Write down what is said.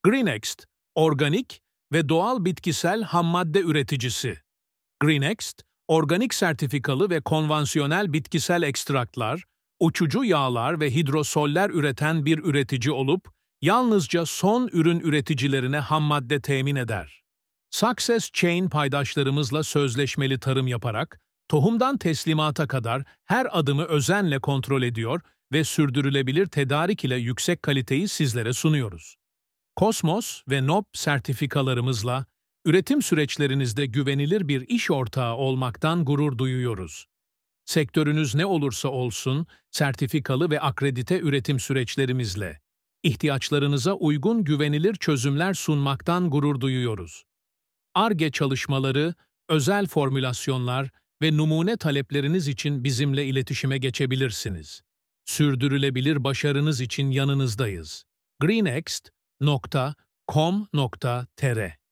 GreenExt, organik ve doğal bitkisel hammadde üreticisi. GreenExt, organik sertifikalı ve konvansiyonel bitkisel ekstraklar, uçucu yağlar ve hidrosoller üreten bir üretici olup, yalnızca son ürün üreticilerine hammadde temin eder. Success Chain paydaşlarımızla sözleşmeli tarım yaparak, tohumdan teslimata kadar her adımı özenle kontrol ediyor ve sürdürülebilir tedarik ile yüksek kaliteyi sizlere sunuyoruz. Kosmos ve NOP sertifikalarımızla, üretim süreçlerinizde güvenilir bir iş ortağı olmaktan gurur duyuyoruz. Sektörünüz ne olursa olsun, sertifikalı ve akredite üretim süreçlerimizle, ihtiyaçlarınıza uygun güvenilir çözümler sunmaktan gurur duyuyoruz. Ar-Ge çalışmaları, özel formülasyonlar ve numune talepleriniz için bizimle iletişime geçebilirsiniz. Sürdürülebilir başarınız için yanınızdayız. greenext.com.tr